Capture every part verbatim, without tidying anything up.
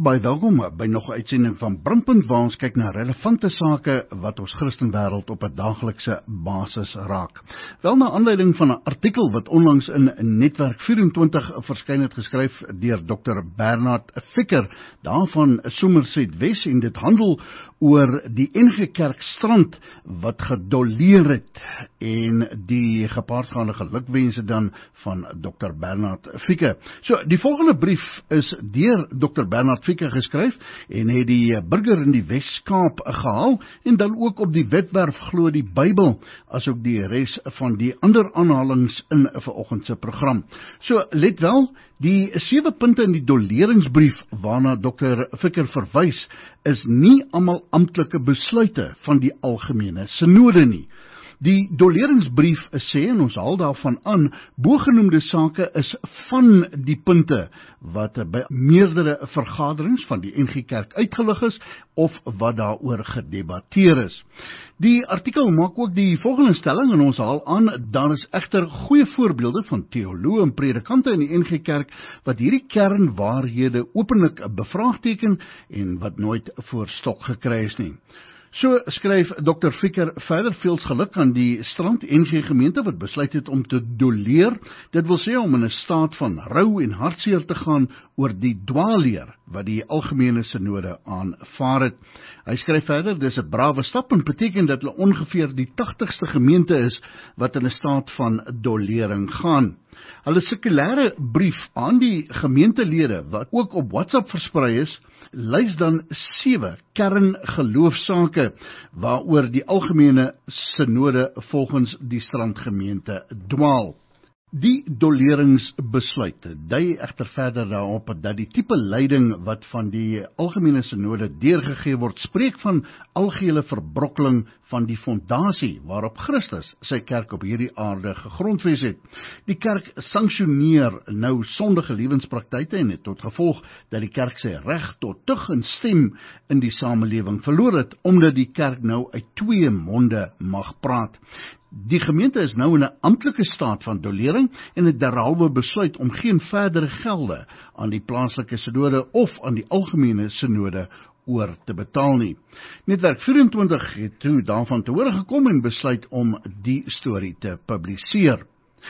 Baie welkom by nog 'n uitsending van Brandpunt waar ons kyk na relevante sake wat ons Christenwêreld op 'n daaglikse basis raak. Wel na aanleiding van 'n artikel wat onlangs in Netwerk vyf-en-twintig verskyn het geskryf deur dokter Bernard Fikker daarvan Somerset Wes en dit handel oor die N G Kerk strand wat gedoleer het en die gepaardgaande gelukwense dan van dokter Bernard Fikker. So die volgende brief is deur dokter Bernard Fikker geskryf en het die burger in die Wes-Kaap gehaal en dan ook op die webwerf glo die Bybel as ook die res van die ander aanhalings in vanoggend se program. So let wel, die sewe punte in die doleringsbrief waarna dokter Fikker verwys is nie almal amptelike besluite van die algemene synode nie. Die doleringsbrief sê, en ons haal daarvan aan, bogenoemde sake is van die punte wat by meerdere vergaderings van die N G Kerk uitgelig is, of wat daaroor gedebatteer is. Die artikel maak ook die volgende stelling, en ons haal aan, daar is egter goeie voorbeelde van teoloë en predikante in die N G Kerk, wat hierdie kernwaarhede openlik bevraagteken, en wat nooit voor stok gekry is nie. So skryf dokter Fikker verder, veels geluk aan die Strand N G gemeente wat besluit het om te doleer, dit wil sê om in 'n staat van rou en hartseer te gaan oor die dwaalleer wat die algemene synode aanvaar het. Hy skryf verder, dis 'n brawe stap en beteken dat hulle ongeveer die tagtigste gemeente is wat in 'n staat van dolering gaan. Hulle sekulêre brief aan die gemeentelede wat ook op WhatsApp versprei is, lys dan sewe kerngeloofsake waaroor die algemene synode volgens die strandgemeente dwaal. Die doleringsbesluit dui egter verder daarop dat die tipe leiding wat van die algemene synode deurgegee word, spreek van algehele verbrokkeling van die fondasie waarop Christus sy kerk op hierdie aarde gegrondves het. Die kerk sanksioneer nou sondige lewenspraktyke en het tot gevolg dat die kerk sy reg tot tug en stem in die samelewing verloor het, omdat die kerk nou uit twee monde mag praat. Die gemeente is nou in 'n amptelike staat van dolering en het derhalwe besluit om geen verdere gelde aan die plaaslike synode of aan die algemene synode oor te betaal nie. Netwerk vyf-en-twintig het toe daarvan te hore gekom en besluit om die storie te publiseer.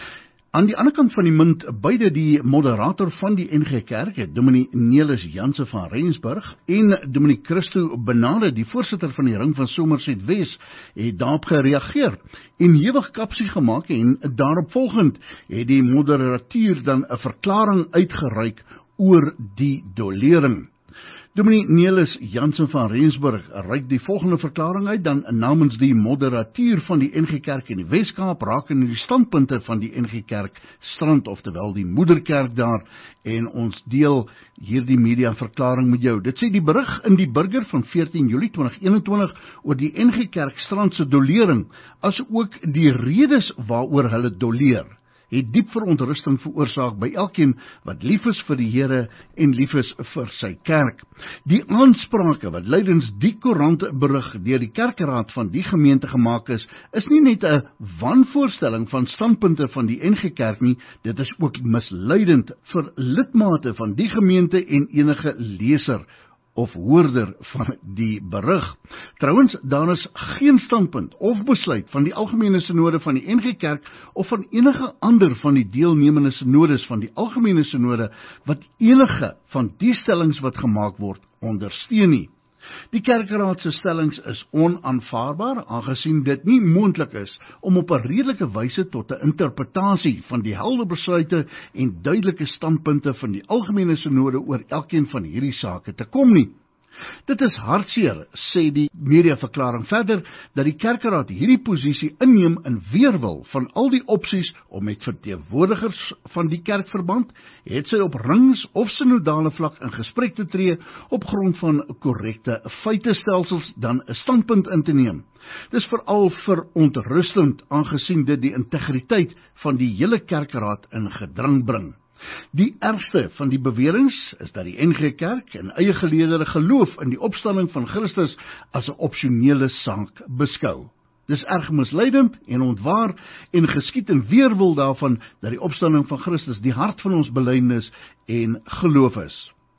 Aan die ander kant van die munt, beide die moderator van die N G Kerk, Dominee Nelis Jansen van Rensburg en Dominee Christo Benade, die voorsitter van die Ring van Somerset Wes, het daarop gereageer en hewig kapsie gemaak en daarop volgend het die moderateur dan 'n verklaring uitgereik oor die dolering. Dominee Nelis Jansen van Rensburg reik die volgende verklaring uit, dan namens die moderateur van die N G Kerk in die Wes-Kaap, rakende die standpunte van die N G Kerk Strand, oftewel die moederkerk daar, en ons deel hierdie media verklaring met jou. Dit sê die berig in die Burger van veertien Julie tweeduisend eenentwintig oor die N G Kerk Strand se dolering, as ook die redes waaroor hulle doleer, het diep verontrusting veroorsaak by elkeen wat lief is vir die Here en lief is vir sy kerk. Die aansprake wat lydens die koerantberig deur die kerkraad van die gemeente gemaak is, is nie net 'n wanvoorstelling van standpunte van die N G Kerk nie, dit is ook misleidend vir lidmate van die gemeente en enige leser of hoorder van die berig. Trouwens, daar is geen standpunt of besluit van die algemene synode van die N G Kerk of van enige ander van die deelnemende synodes van die algemene synode wat enige van die stellings wat gemaak word ondersteun nie. Die kerkraad se stellings is onaanvaarbaar, aangesien dit nie moontlik is om op 'n redelike wyse tot 'n interpretasie van die helder besluite en duidelike standpunte van die algemene synode oor elkeen van hierdie sake te kom nie. Dit is hartseer, sê die mediaverklaring verder, dat die kerkraad hierdie posisie inneem in weerwil van al die opsies om met verteenwoordigers van die kerkverband, het sy op rings of synodale vlak in gesprek te tree op grond van korrekte feitestelsels dan 'n standpunt in te neem. Dis veral verontrustend, aangesien dit die integriteit van die hele kerkraad in gedrang bring. Die ergste van die beweringe is dat die N G Kerk in eie geleedere geloof in die opstanding van Christus as 'n opsionele saak beskou. Dis erg misleidend en ontwaar en geskied in weerwil daarvan dat die opstanding van Christus die hart van ons belydenis en geloof is.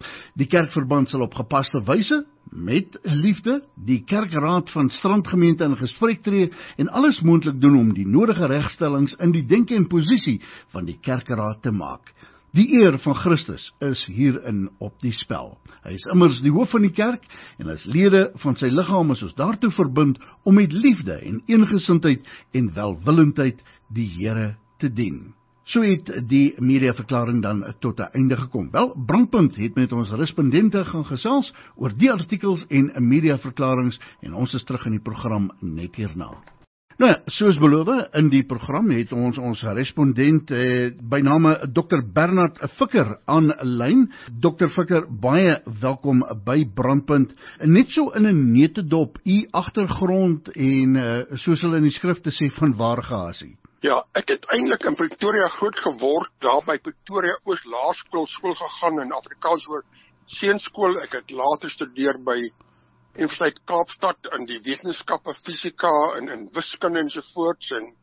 Die kerkverband sal op gepaste wyse, met liefde, die kerkraad van strandgemeente in gesprek tree en alles moontlik doen om die nodige regstellings in die denke en posisie van die kerkraad te maak. Die eer van Christus is hierin op die spel. Hy is immers die hoof van die kerk en as lede van sy liggaam is ons daartoe verbind om met liefde en eengesindheid en welwillendheid die Here te dien. So het die mediaverklaring dan tot 'n einde gekom. Wel, Brandpunt het met ons respondente gaan gesels oor die artikels en mediaverklarings en ons is terug in die program net hierna. Nou ja, soos beloof, in die program het ons ons respondent eh, by name dokter Bernard Fikker aan lyn. dokter Fikker, baie welkom by Brandpunt. Net so in 'n neutedop, u agtergrond en eh, soos hulle in die skrifte sê, van waar gehasie? Ja, ek het eintlik in Pretoria groot geword, daar by Pretoria Oos Laerskool skool gegaan in Afrikaans oor seunskool. Ek het later studeer by Universiteit Kaapstad in die wetenskappe, fisika en in wiskunde ensovoorts en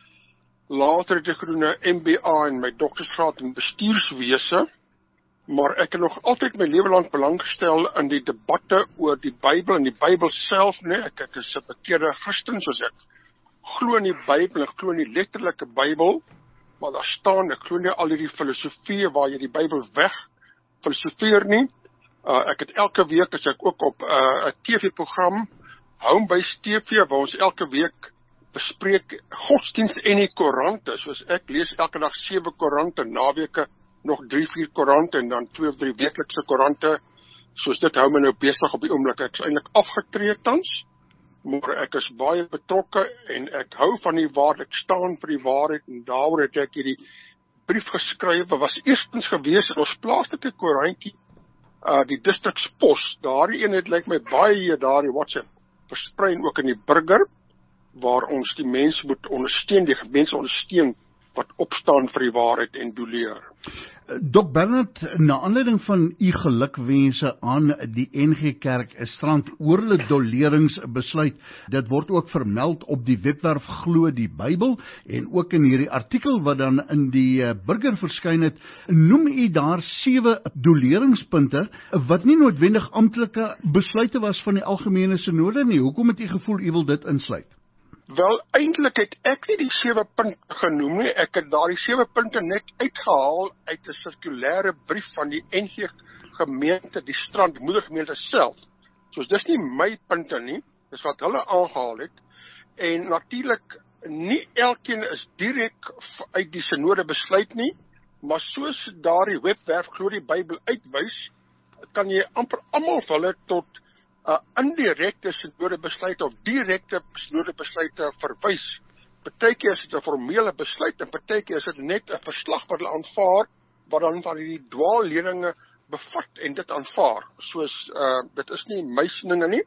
later het ek gedoen 'n M B A en my doktorsgraad in bestuurswese, maar ek het nog altyd my lewe lank belang gestel in die debatte oor die Bybel en die Bybel self, nee, ek, ek is 'n bekeerde Christen, soos ek glo in die Bybel, ek glo in die letterlike Bybel, maar daar staan, ek glo nie al hierdie filosofie waar jy die Bybel weg filosofeer nie. Uh, ek het elke week, as ek ook op 'n uh, T V-program, Homebase T V, waar ons elke week bespreek godsdienst en die koerante, soos ek lees elke dag sewe koerante, naweke nog drie, vier koerante, en dan twee of drie weeklikse koerante, soos dit hou my nou besig op die oomblik. Ek is eintlik afgetree tans, maar ek is baie betrokke, en ek hou van die waarheid, ek staan vir die waarheid, en daaroor het ek hierdie brief geskryf, was eerstens gewees in ons plaaslike koerantjie, Uh, die distrikspos, daardie een het lyk my baie daardie WhatsApp versprei ook in die burger, waar ons die mens moet ondersteun, die mense ondersteun wat opstaan vir die waarheid en doeleer. Dok Bernard, na aanleiding van u gelukwense aan die N G Kerk Strand oor hulle doleringsbesluit, dit word ook vermeld op die webwerf Glo die Bybel en ook in hierdie artikel wat dan in die burger verskyn het, noem u daar sewe doleringspunte wat nie noodwendig amptelike besluite was van die algemene sinode nie. Hoekom het u gevoel u wil dit insluit? Wel, eintlik het ek nie die sewe punte genoem nie, ek het daar die sewe punte net uitgehaal uit 'n sirkulêre brief van die N G gemeente, die Strand moedergemeente self. So dis nie my punte nie, dis wat hulle aangehaal het, en natuurlik nie elkeen is direk uit die sinode besluit nie, maar soos daardie webwerf Glo die Bybel uitwys, kan jy amper almal van hulle tot Uh, indirekte sinode besluite of direkte sinode besluite verwys. Partykeer is dit 'n formele besluit en partykeer is dit net 'n verslag wat hulle aanvaar, wat dan van die dwaalleerlinge bevat en dit aanvaar. Soos uh, dit is nie my sieninge nie,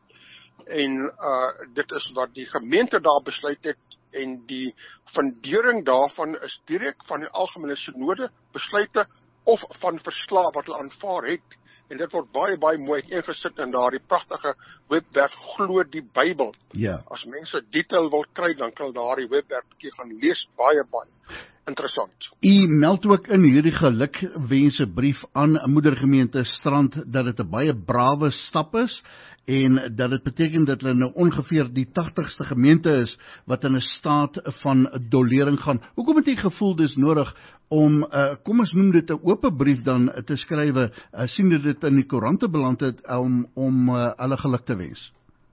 en uh, dit is wat die gemeente daar besluit het, en die fundering daarvan is direk van die algemene sinode besluite of van verslae wat hulle aanvaar het. En dit word baie, baie mooi ingesit in daardie pragtige webwerf Glo die Bybel. Ja. As mense detail wil kry, dan kan daardie webwerf bietjie gaan lees, baie, baie interessant. U meld ook in hierdie gelukwense brief aan moedergemeente Strand dat dit 'n baie brawe stap is, en dat dit beteken dat hulle nou ongeveer die tagtigste gemeente is wat in 'n staat van dolering gaan. Hoekom het u gevoel dis nodig om, uh, kom ons noem dit 'n oop brief dan te skrywe, uh, sien dat dit in die koerante beland het, om, om uh, hulle geluk te wens?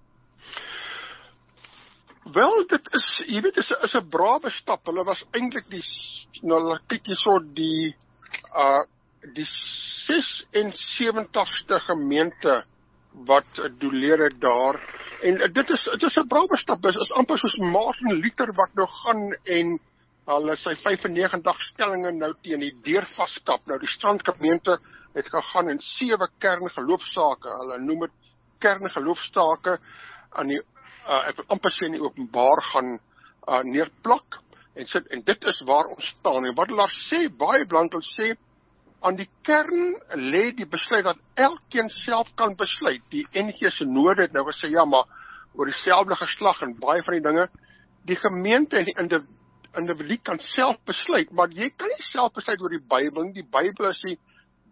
Wel, dit is, jy weet, is, is 'n brawe stap. Hulle was eintlik die, nou kyk jy so, die, uh, die ses en sewentigste gemeente wat doleer het daar, en dit is, dit is 'n brawe stap, dit is amper soos Martin Luther wat nou gaan en hulle sy vyfennegentig stellinge nou teen die deur vaskap. Nou die Strandgemeente het gegaan in sewe kerngeloofsake, hulle noem dit kerngeloofsake, aan die, uh, ek wil amper sê in die openbaar gaan uh, neerplak, en, sit, en dit is waar ons staan, en wat hulle sê, baie belangrijk, hulle sê, aan die kern lê die besluit dat elkeen self kan besluit. Die N G sinode het nou gesê, ja, maar oor dieselfde geslag en baie van die dinge, die gemeente en die individu kan self besluit, maar jy kan nie self besluit oor die Bybel nie. Die Bybel is die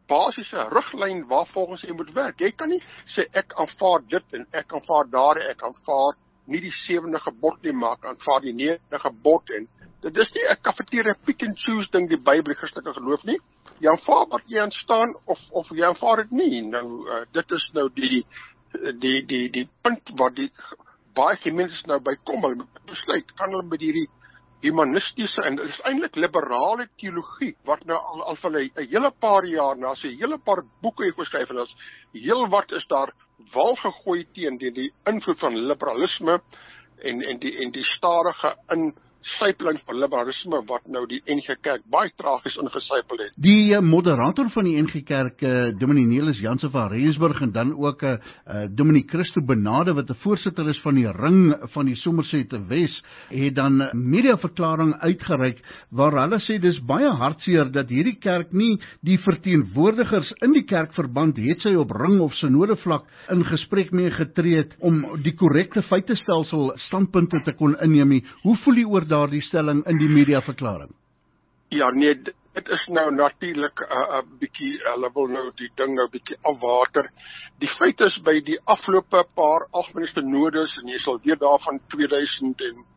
basiese riglyn waar volgens jy moet werk. Jy kan nie sê ek aanvaar dit en ek aanvaar daar, ek aanvaar nie die sewende gebod nie, maar ek aanvaar die negende gebod en dit is nie 'n cafeteria pick and choose ding die Bybel, die Christelike geloof nie. Jy aanvaar wat jy aanstaan of of jy aanvaar dit nie. Nou uh, dit is nou die die die die punt wat die baie gemeentes nou by kom, hulle besluit kan hulle met hierdie humanistiese en dit is eintlik liberale teologie wat nou al al van 'n hele paar jaar na so 'n hele paar boeke geskryf en as heel wat is daar wal gegooi teen die, die invloed van liberalisme en en die en die stadige in sypeling van liberalisme wat nou die N G Kerk baie tragies ingesypel het. Die uh, moderator van die N G Kerk, uh, Dominee Nelis Jansen van Rensburg en dan ook uh, uh, Dominee Christo Benade wat 'n voorsitter is van die ring van die Somerset Wes, het dan uh, mediaverklaring uitgereik waar hulle sê dis baie hartseer dat hierdie kerk nie die verteenwoordigers in die kerkverband het sy op ring of synode vlak in gesprek mee getree het om die korrekte feitestelsel standpunte te kon inneem nie. Hoe voel jy oor daardie stelling in die mediaverklaring? Ja, nee, dit is nou natuurlik 'n uh, bietjie, hulle wil nou die ding nou bietjie afwater. Die feit is by die afgelope paar algemene synodes en jy sal weer daarvan twee duisend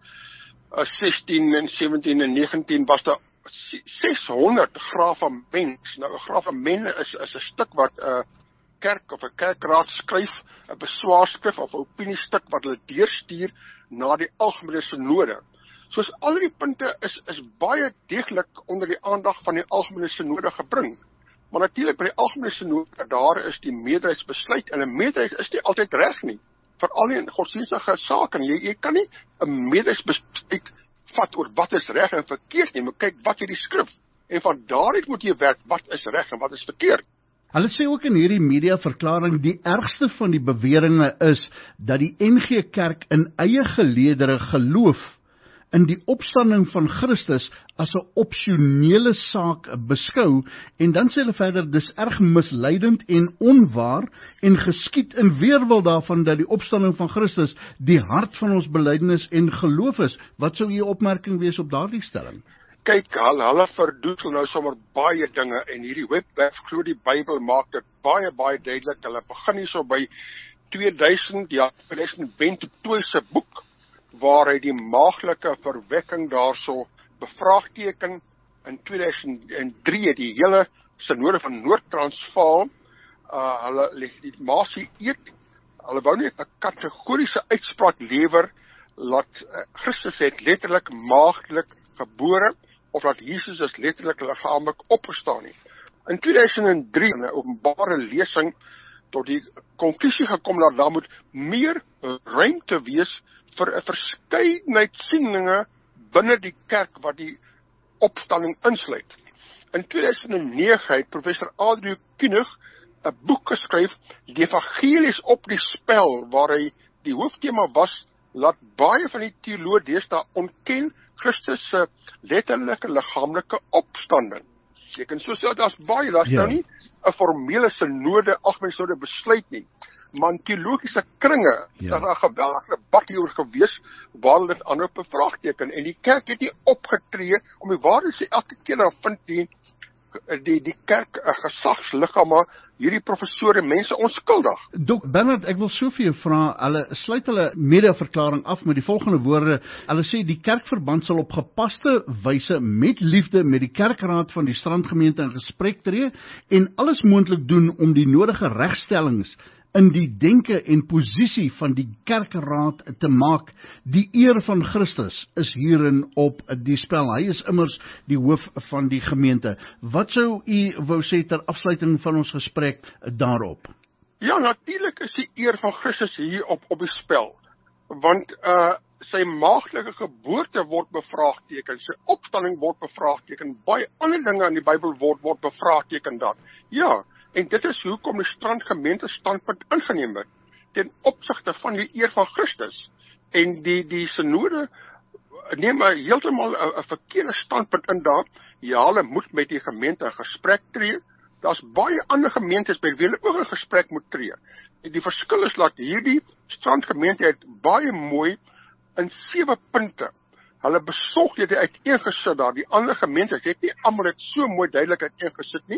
sestien en sewentien en negentien was daar seshonderd gravaments. Nou 'n gravament is is 'n stuk wat 'n uh, kerk of 'n kerkraad skryf, 'n beswaarskrif of 'n opiniestuk wat hulle deurstuur na die algemene synode. Soos al die punte is, is baie deeglik onder die aandag van die algemene synode gebring. Maar natuurlik by die algemene synode, daar is die meerderheidsbesluit, en 'n meerderheid is nie altyd reg nie. Veral in godsdienstige sake. Jy, jy kan nie 'n meerderheidsbesluit vat oor wat is reg en verkeerd nie, maar kyk wat jy die skrif. En van daaruit moet jy werk wat is reg en wat is verkeerd. Hulle sê ook in hierdie mediaverklaring die ergste van die beweringe is dat die N G Kerk in eie geleedere geloof in die opstanding van Christus as 'n opsionele saak beskou, en dan sê hulle verder, dis erg misleidend en onwaar, en geskied in weerwil daarvan dat die opstanding van Christus die hart van ons belydenis en geloof is. Wat sou u opmerking wees op daardie stelling? Kyk, hulle, hulle verdoet nou sommer baie dinge, en hierdie webwerf glo die Bybel maak dit baie, baie duidelik. Hulle begin hier so by twee duisend, ja, twee duisend Ben du Toit se boek, waar hy die maaglike verwekking daarso bevraagteken. In twee duisend drie het die hele synode van Noord-Transvaal, uh, hulle legitimasie eet, hulle wou nie 'n kategoriese uitspraak lewer, laat uh, Christus het letterlik maagdelik gebore, of dat Jesus is letterlik liggaamlik opgestaan nie. In twee duisend drie, in 'n openbare lesing, tot die konklusie gekom dat daar moet meer ruimte wees vir 'n verskeidenheid sieninge binne die kerk wat die opstanding insluit. In twee duisend nege het professor Adrian Kunig 'n boek geskryf, Die Evangelies op die spel, waar hy die hooftema was, laat baie van die teoloë deesdae ontken Christus se letterlike liggaamlike opstanding. Jy kan so sê, daar's baie, daar's ja. nou nie 'n formele synode, algemene synode besluit nie, maar in teologiese kringe, ja. daar is 'n geweldige debat hieroor gewees, waar hulle dit aanhou bevraagteken, en die kerk het nie opgetree, om die waarheid sê, elke keer dan vind die, die, die kerk, uh, gesagsliggame, hierdie professore, mense onskuldig. Dok Bernard, ek wil so vir jou vra, hulle sluit hulle mediaverklaring af met die volgende woorde, hulle sê die kerkverband sal op gepaste wyse met liefde met die kerkraad van die Strandgemeente in gesprek tree, en alles moontlik doen om die nodige regstellings in die denke en posisie van die kerkraad te maak. Die eer van Christus is hierin op die spel. Hy is immers die hoof van die gemeente. Wat sou u wou sê ter afsluiting van ons gesprek daarop? Ja, natuurlik is die eer van Christus hier op, op die spel. Want uh, sy maagdelike geboorte word bevraagteken, sy opstanding word bevraagteken, baie ander dinge in die Bybel word, word bevraagteken dan. Ja, en dit is hoekom die Strandgemeente standpunt ingeneem het, ten opsigte van die eer van Christus. En die, die synode neem heeltemal 'n verkeerde standpunt in daar. Ja, hulle moet met die gemeente in gesprek tree. Daar's baie ander gemeentes by wie hulle ook in gesprek moet tree. En die verskil is dat hierdie Strandgemeente het baie mooi in sewe punte hulle besorgdhede uiteengesit daar. Die ander gemeentes het nie almal dit so mooi duidelik uiteengesit nie,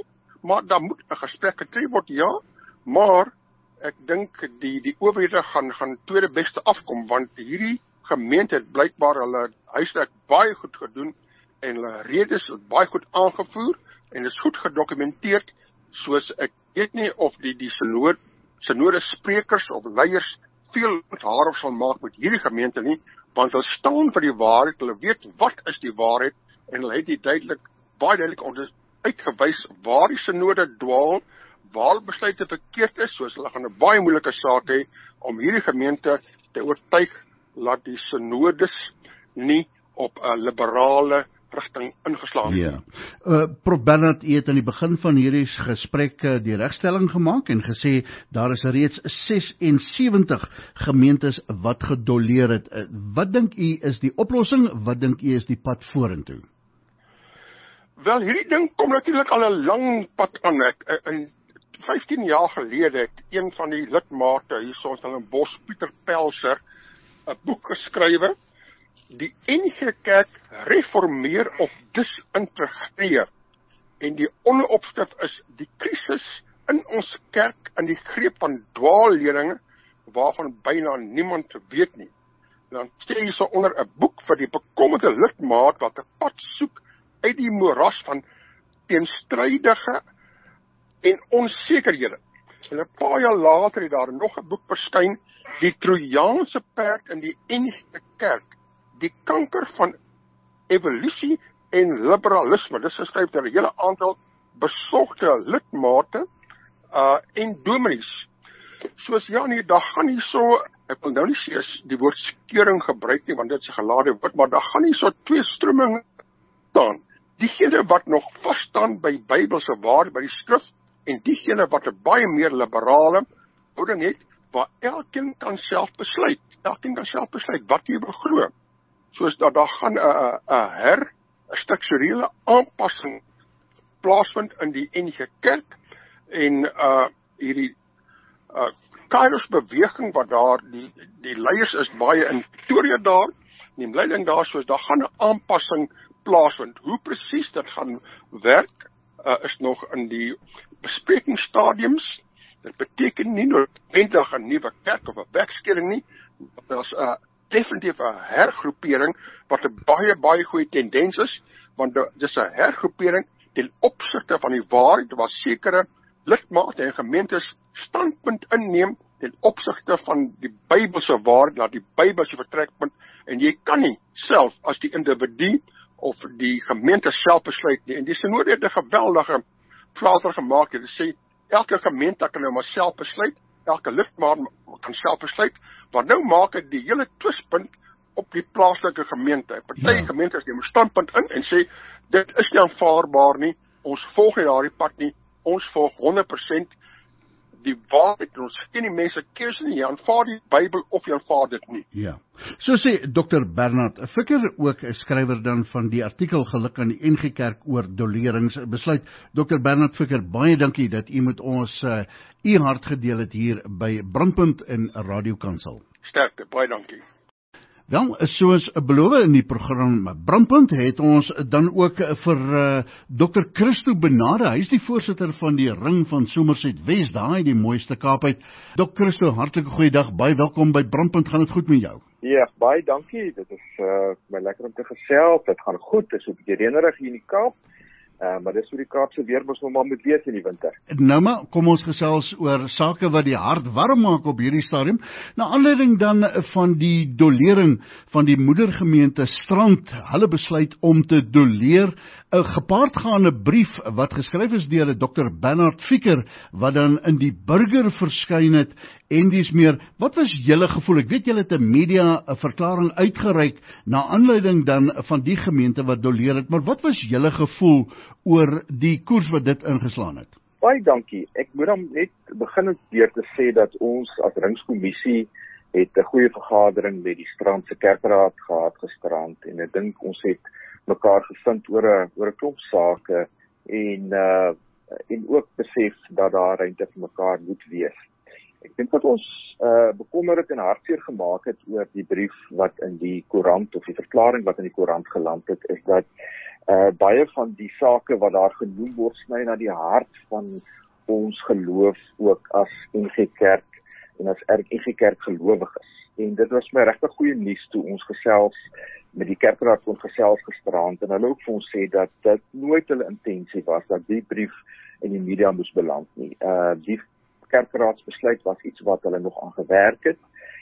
maar daar moet 'n gesprek getref word, ja, maar ek dink die die owerhede gaan gaan tweede beste afkom, want hierdie gemeente het blykbaar hulle huiswerk baie goed gedoen en hulle redes is baie goed aangevoer en is goed gedokumenteer, soos ek weet nie of die die synode synode sprekers of leiers veel onthaar sal maak met hierdie gemeente nie, want hulle staan vir die waarheid, hulle weet wat is die waarheid en hulle het die duidelik baie duidelik uitgewys waar die synode dwaal, waar besluite verkeerd is, soos hulle gaan 'n baie moeilike saak hê om hierdie gemeente te oortuig laat die synodes nie op 'n liberale rigting ingeslaan het. Ja. Uh, Prof Bernard, u het aan die begin van hierdie gesprek uh, die regstelling gemaak en gesê daar is reeds sesensewentig gemeentes wat gedoleer het. Uh, wat dink u is die oplossing? Wat dink u is die pad vorentoe? Wel, hierdie ding kom natuurlik al 'n lang pad aan. Ek in vyftien jaar gelede het een van die lidmate hier soos in Bos, Pieter Pelser, 'n boek geskrywe, die N G Kerk reformeer of disintegreer. En die onderopskrif is die krisis in ons kerk in die greep van dwaalleerlinge waarvan byna niemand weet nie. Dan sê jy so onder 'n boek vir die bekommerde lidmaat wat 'n pad soek uit die moeras van teenstrydige en onsekerhede. En 'n paar jaar later het daar nog 'n boek verskyn, die Trojaanse perd in die N G Kerk, die kanker van evolusie en liberalisme. Dit is geskryf deur 'n hele aantal besorgde lidmate uh, en dominees. Soos ja nee, daar gaan nie so, ek wil nou nie sê die woord skeuring gebruik nie, want dit is 'n gelade woord, maar daar gaan nie so twee strominge staan. Diegene wat nog vas staan by Bybelse waarheid, by die skrif, en diegene wat 'n baie meer liberale houding het, waar elkeen kan self besluit, elkeen kan self besluit wat jy wil glo. Soos dat daar gaan 'n 'n her, 'n strukturele aanpassing plaasvind in die N G Kerk en uh hierdie uh Kairos beweging wat daar die die leiers is baie in Pretoria daar, die leiding daar, soos daar gaan 'n aanpassing plaasvind. Hoe presies dit gaan werk uh, is nog in die besprekingsstadiums. Dit beteken nie noodwendig 'n nuwe kerk of 'n wegskering nie. Dit is 'n uh, definitief 'n hergroepering wat 'n baie baie goeie tendens is, want dit is 'n hergroepering ten opsigte van die waarheid waar sekere lidmate en gemeentes standpunt inneem ten opsigte van die Bybelse waarheid, dat die Bybelse vertrekpunt, en jy kan nie self as die individu of die gemeente self besluit nie. En die synode het 'n geweldige flater gemaak. Dit sê elke gemeente kan nou maar self besluit, elke lidmaat kan self besluit, want nou maak dit die hele twispunt op die plaaslike gemeente. Party ja. gemeentes neem 'n standpunt in en sê dit is nie aanvaarbaar nie, ons volg nie daardie pad nie, ons volg honderd persent die waarheid, ons gee nie mense keuse nie, jy aanvaar die Bybel of jy aanvaar dit nie. Ja, so sê dokter Bernard Fikker, ook 'n skrywer dan van die artikel Geluk aan die N G Kerk oor doleringsbesluit. dokter Bernard Fikker, baie dankie dat u met ons uh, u hart gedeel het hier by Brandpunt in Radio Kansel. Sterkte, baie dankie. Wel, soos beloof in die program Brandpunt het ons dan ook vir uh, dokter Christo Benade, hy is die voorsitter van die Ring van Somerset Wes, daar die mooiste Kaap uit. dokter Christo, hartlike goeiedag, baie welkom by Brandpunt, gaan dit goed met jou? Ja, baie dankie, dit is uh, my lekker om te gesels, dit gaan goed, dit is 'n bietjie reënerig hier in die Kaap, uh, maar dis hoe die Kaapse weer mos normaal moet wees in die winter. Nou maar, kom ons gesels oor sake wat die hart warm maak op hierdie stadium, na aanleiding dan van die dolering van die moedergemeente Strand, hulle besluit om te doleer, 'n gepaardgaande brief wat geskryf is deur dokter Bernard Fikker, wat dan in die Burger verskyn het, en dis meer, wat was julle gevoel? Ek weet julle het 'n media 'n verklaring uitgereik, na aanleiding dan van die gemeente wat doleer het, maar wat was julle gevoel oor die koers wat dit ingeslaan het? Baie dankie, ek moet dan net begin deur te sê dat ons as Ringskommissie het 'n goeie vergadering met die Strandse Kerkraad gehad gisterand, en ek dink ons het mekaar gevind oor 'n oor 'n klomp sake en uh, en ook besef dat daar ruimte vir mekaar moet wees. ek dink wat ons uh, bekommer het en hartseer gemaak het oor die brief wat in die koerant, of die verklaring wat in die koerant geland het, is dat uh, baie van die sake wat daar genoem word, sny na die hart van ons geloof ook as N G Kerk en as N G Kerk gelowiges. En dit was my regtig goeie nuus toe ons gesels met die kerkraad kon gesels gisteraand en hulle ook vir ons sê dat dit nooit hulle intensie was dat die brief in die media moes beland nie. Uh, die kerkraadsbesluit was iets wat hulle nog aan gewerk het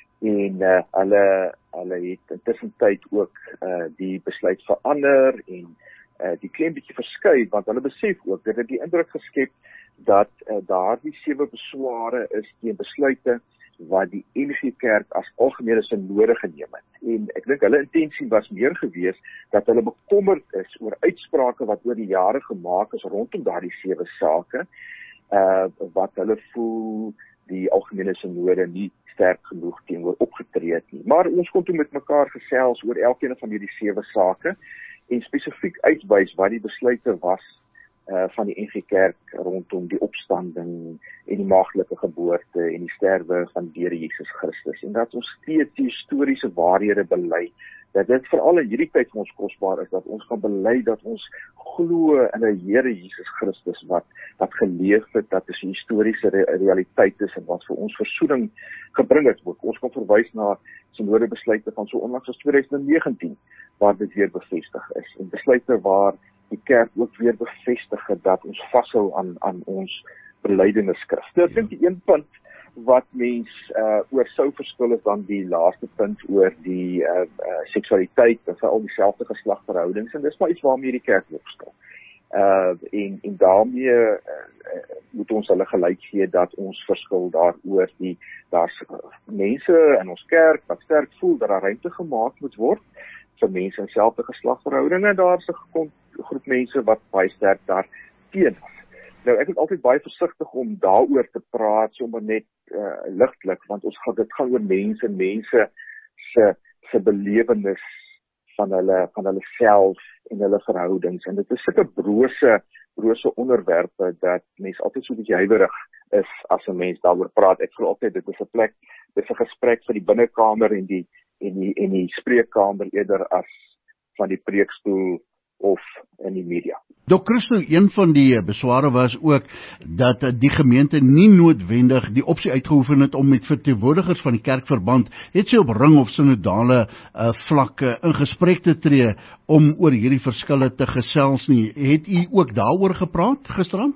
en uh, hulle, hulle het intussen tyd ook uh, die besluit verander en uh, die klein bietjie verskuif, want hulle besef ook dat dit die indruk geskep dat uh, daar die sewe besware is teen besluite wat die N G Kerk as algemene synode geneem het. En ek dink hulle intensie was meer gewees dat hulle bekommerd is oor uitsprake wat oor die jare gemaak is rondom daardie sewe sake, uh, wat hulle voel die algemene synode nie sterk genoeg teenoor opgetree het nie. Maar ons kon toe met mekaar gesels oor elkeen van hierdie sewe sake en spesifiek uitwys wat die besluite was Uh, van die N G Kerk rondom die opstanding en die maagdelike geboorte en die sterwe van die Here Jesus Christus. En dat ons steeds die historiese waarhede bely, dat dit veral in hierdie tyd vir ons kosbaar is, dat ons kan bely dat ons glo in 'n Here Jesus Christus wat, wat geleef het, dat dit 'n historiese re realiteit is en wat vir ons versoening gebring het. Ons kan verwys na synode besluite van so onlangs as twintig negentien, waar dit weer bevestig is. En besluite waar die kerk ook weer bevestig het dat ons vashou aan, aan ons belydenisskrif. So, ek dink die een punt wat mens uh, oor sou verskil is dan die laaste punt oor die uh, uh, seksualiteit en veral dieselfde geslagverhoudings, en dis maar iets waarmee die kerk opstel. Uh, en, en daarmee uh, uh, moet ons hulle gelyk gee dat ons verskil daaroor die, daar's mense in ons kerk wat sterk voel dat daar ruimte gemaak moet word vir mense in selfde geslagverhoudinge, en daar is 'n groep mense wat baie sterk daar teen is. Nou, ek is altyd baie versigtig om daaroor te praat, sommer net uh, ligtelik, want ons gaan, dit gaan oor mense, mense se, se belewenis van hulle, van hulle self en hulle verhoudings, en dit is sulke brose, brose onderwerpe, dat mens altyd so 'n bietjie huiwerig is as 'n mens daaroor praat. Ek voel altyd, dit is 'n plek, dit is 'n gesprek vir die binnekamer en die, en die, en die spreekkamer eerder as van die preekstoel of in die media. Dok Christo, een van die besware was ook dat die gemeente nie noodwendig die opsie uitgeoefen het om met verteenwoordigers van die kerkverband, het sy op ring of synodale uh, vlakke in gesprek te tree om oor hierdie verskille te gesels nie. Het u ook daaroor gepraat gisterand?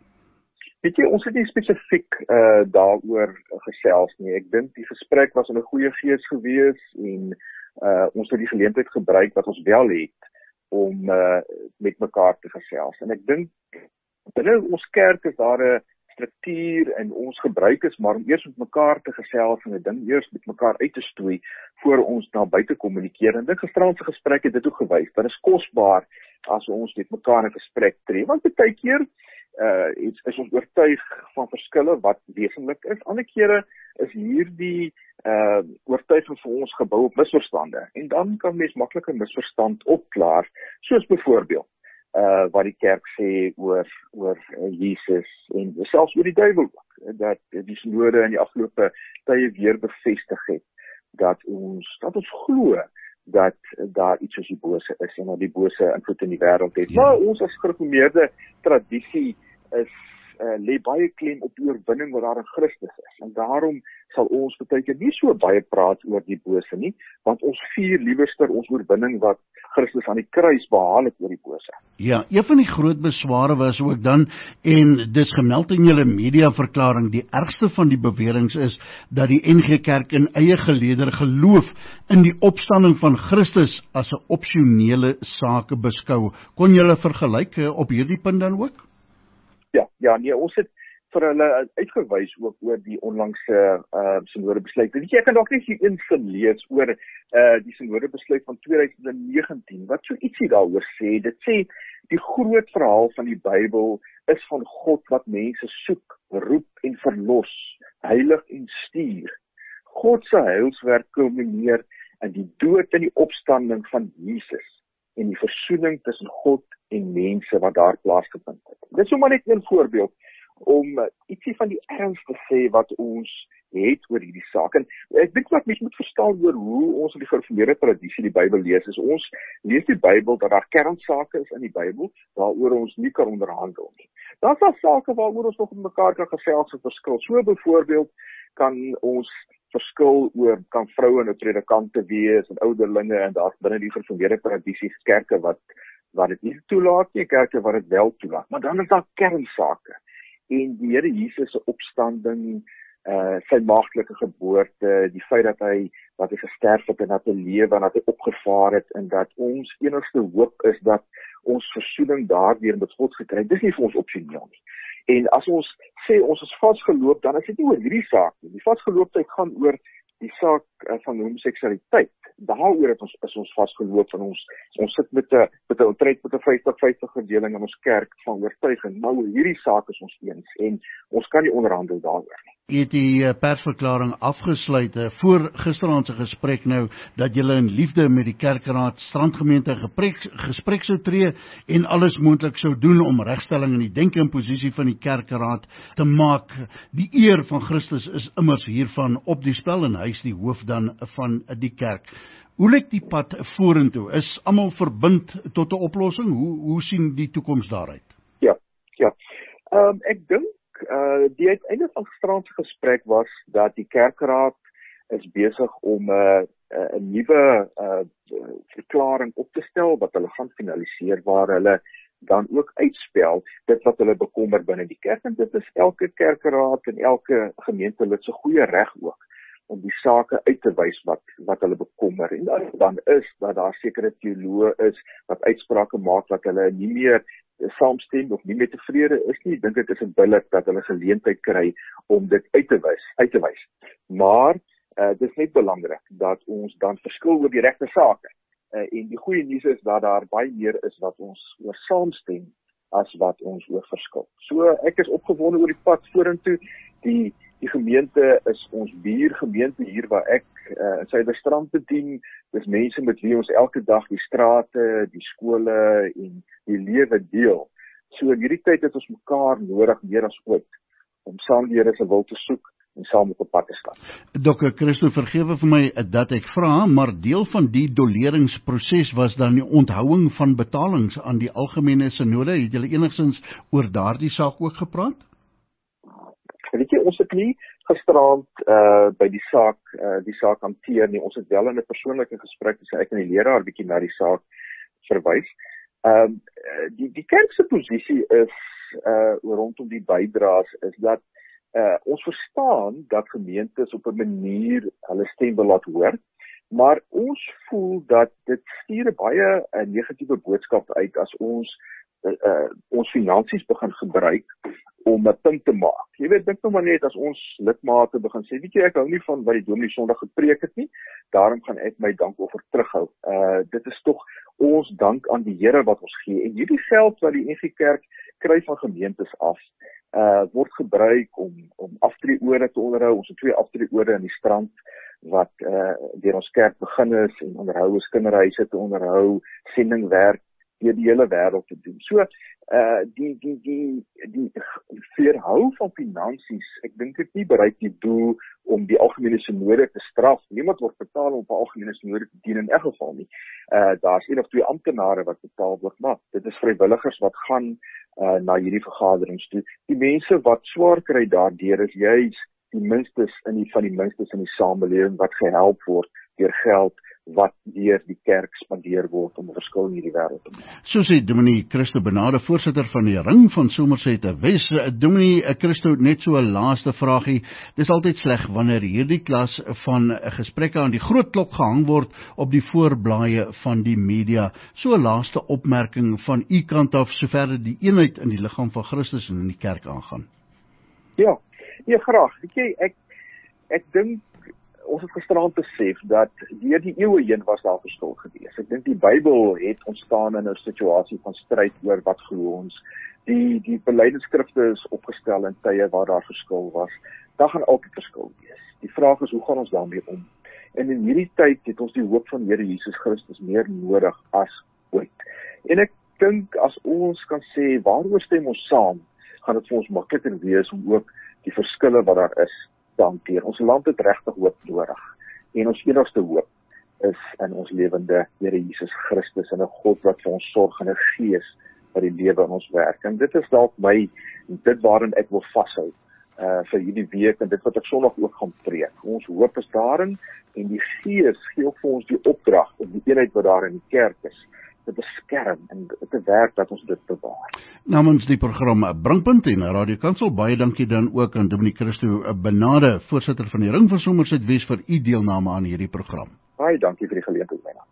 Weet jy, ons het nie spesifiek uh, daaroor gesels nie. Ek dink die gesprek was in 'n goeie gees gewees en uh, ons het die geleentheid gebruik wat ons wel het om uh, met mekaar te gesels. En ek dink, binne ons kerk is daar 'n struktuur en ons gebruik is maar om eers met mekaar te gesels en 'n ding eers met mekaar uit te stoei voor ons na buite kommunikeer. En dit gisterand se gesprek het dit ook gewys. Dit is kosbaar as ons met mekaar in gesprek tree, want baie keer uh, is, is ons oortuig van verskille wat wesenlik is. Ander kere is hierdie uh, oortuiging vir ons gebou op misverstande. En dan kan mens maklik 'n misverstand opklaar, soos byvoorbeeld uh, wat die kerk sê oor, oor uh, Jesus en selfs oor die duiwel ook, dat die synode in die afgelope tye weer bevestig het dat ons, dat ons glo dat daar iets soos die bose is en dat die bose invloed in die wêreld het. Ja. Maar ons as gereformeerde tradisie is uh, lê baie klem op die oorwinning wat daar in Christus is. En daarom sal ons baie keer nie so baie praat oor die bose nie, want ons vier liewerster ons oorwinning wat Christus aan die kruis behaal het oor die bose. Ja, een van die groot besware was ook dan, en dis gemeld in julle mediaverklaring, die ergste van die beweringe is dat die N G Kerk in eie geleedere geloof in die opstanding van Christus as 'n opsionele saak beskou. Kon julle vergelyk op hierdie punt dan ook? Ja, ja, nee, ons het vir hulle uitgewys ook oor die onlangse uh, synode besluit. Weet jy, ek kan dalk net hier een sin lees oor uh, die synode besluit van twintig negentien, wat so ietsie daaroor sê. Dit sê, die groot verhaal van die Bybel is van God wat mense soek, roep en verlos, heilig en stuur. God se heilswerk kulmineer in die dood en die opstanding van Jesus en die versoening tussen God en mense wat daar plaasgevind het. Dit is sommer net een voorbeeld. om uh, ietsie van die erns te sê wat ons het oor hierdie saak. En ek dink wat mens moet verstaan oor hoe ons in die gereformeerde tradisie die Bybel lees, is ons lees die Bybel dat daar kernsake is in die Bybel, waaroor ons nie kan onderhandel nie. Daar's daar sake waaroor ons nog met mekaar kan gesels en verskil. So byvoorbeeld kan ons verskil oor, kan vroue nou predikante wees en ouderlinge, en daar's binne die gereformeerde tradisies kerke wat wat dit nie toelaat nie, kerke wat dit wel toelaat. Maar dan is daar kernsake. En die Here Jesus se opstanding, uh, sy maagdelike geboorte, die feit dat hy dat hy gesterf het en dat hy lewe en dat hy opgevaar het en dat ons enigste hoop is dat ons versoening daardeur met God gekry. Dis nie vir ons opsioneel nie. En as ons sê ons is vasgeloop, dan is dit nie oor hierdie saak nie. Die vasgeloopheid gaan oor die saak uh, van homoseksualiteit. Daaroor het ons is ons vasgeloop en ons ons sit met 'n met 'n omtrent met 'n vyftig vyftig verdeling in ons kerk van oortuiging. Nou hierdie saak is ons eens en ons kan nie onderhandel daaroor nie. Jy het die persverklaring afgesluit voor gisteraand se gesprek nou dat julle in liefde met die kerkraad strandgemeente gesprek, gesprek sou tree en alles moontlik sou doen om regstelling in die denke en posisie van die kerkraad te maak. Die eer van Christus is immers hiervan op die spel en hy is die hoof dan van die kerk. Hoe lyk die pad vorentoe? Is almal verbind tot 'n oplossing? Hoe hoe sien die toekoms daaruit? Ja, ja. Ehm um, ek dink Uh, die uiteinde van gisteraand se gesprek was dat die kerkraad is besig om 'n uh, 'n uh, nuwe uh, verklaring op te stel wat hulle gaan finaliseer, waar hulle dan ook uitspel dit wat hulle bekommer binne die kerk, en dit is elke kerkraad en elke gemeentelid se goeie reg ook om die sake uit te wys wat wat hulle bekommer. En dan, dan is dat daar sekere teoloë is wat uitsprake maak dat hulle nie meer saamstem of nie meer tevrede is nie. Ek dink dit is 'n billik dat hulle geleentheid kry om dit uit te wys, uit te wys. Maar uh, dit is net belangrik dat ons dan verskil oor die regte sake. Uh, en die goeie nuus is dat daar baie meer is wat ons oor saamstem as wat ons oor verskil. So ek is opgewonde oor die pad vorentoe. Die die gemeente is ons buurgemeente hier waar ek uh, in Suiderstrand bedien. Dis mense met wie ons elke dag die strate, die skole en die lewe deel. So in hierdie tyd het ons mekaar nodig meer as ooit om saam die Here se wil te soek en saam op 'n pad te stap. Dokter Christo, vergewe vir my dat ek vra, maar deel van die doleringsproses was dan die onthouing van betalings aan die algemene sinode. Het julle enigstens oor daardie saak ook gepraat? Weet jy, ons het nie gisteraand uh, by die saak uh, die saak hanteer nie. Ons het wel in 'n persoonlike gesprek tussen ek en die leraar bietjie na die saak verwys. Ehm uh, die die kerk se posisie is uh, rondom die bydraes is dat uh, ons verstaan dat gemeentes op 'n manier hulle stem wil laat hoor, maar ons voel dat dit stuur 'n baie 'n negatiewe boodskap uit as ons uh, uh, ons finansies begin gebruik om 'n punt te maak. Jy weet, dink nou maar net as ons lidmate begin sê, weet jy, ek hou nie van wat die dominee Sondag gepreek het nie, daarom gaan ek my dankoffer terughou. Uh, dit is tog ons dank aan die Here wat ons gee. En hierdie geld wat die N G Kerk kry van gemeentes af, uh, word gebruik om, om aftreeore te onderhou. Ons het twee aftreeore in die strand wat uh, deur ons kerk begin is en onderhou is, kinderhuise te onderhou, sendingwerk deur die hele wêreld te doen. So, uh, die, die, die, die verhou van finansies, ek dink dit nie bereik die doel om die algemene sinode te straf. Niemand word betaal om op 'n algemene sinode te dien in elk geval nie. Uh, Daar's een of twee amptenare wat betaal word, maar dit is vrywilligers wat gaan uh, na hierdie vergaderings toe. Die mense wat swaar kry daardeur is juis die minstes in die van die minstes in die samelewing wat gehelp word deur geld wat deur die kerk spandeer word om 'n verskil in hierdie wêreld te maak. So sê Dominee Christo Benade, voorsitter van die Ring van Somerset Wes. Dominee Christo, net so 'n laaste vraagie. Dis altyd sleg wanneer hierdie klas van gesprekke aan die groot klok gehang word op die voorblaaie van die media. So 'n laaste opmerking van u kant af sover die eenheid in die liggaam van Christus en in die kerk aangaan. Ja, nee, graag. Weet jy, ek ek dink ons het gisteraand besef dat deur die eeue heen was daar verskil gewees. Ek dink die Bybel het ontstaan in 'n situasie van stryd oor wat glo ons. Die die belydenisskrifte is opgestel in tye waar daar verskil was. Daar gaan altyd verskil wees. Die vraag is, hoe gaan ons daarmee om? En in hierdie tyd het ons die hoop van Here Jesus Christus meer nodig as ooit. En ek dink as ons kan sê, waaroor stem ons saam, gaan dit vir ons makliker wees om ook die verskille wat daar is te hanteer. Ons land het regtig hoop nodig. En ons enigste hoop is in ons lewende Here Jesus Christus en 'n God wat vir ons sorg en 'n Gees wat die lewe in ons werk. En dit is dalk my, dit waarin ek wil vashou uh, vir hierdie week en dit wat ek Sondag ook gaan preek. Ons hoop is daarin en die Gees gee ook vir ons die opdrag om die eenheid wat daar in die kerk is te beskerm en te werk dat ons dit bewaar. Namens die program Brandpunt en Radio Kansel, baie dankie dan ook aan Dominic Christo Benade, voorsitter van die Ring van Somerset Wes vir u deelname aan hierdie program. Baie dankie vir die geleentheid, my naam.